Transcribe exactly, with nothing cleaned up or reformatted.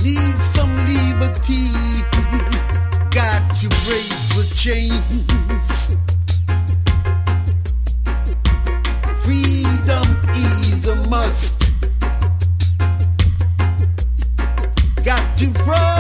Need some liberty. Got to break the chains. Freedom is a must. Got to break.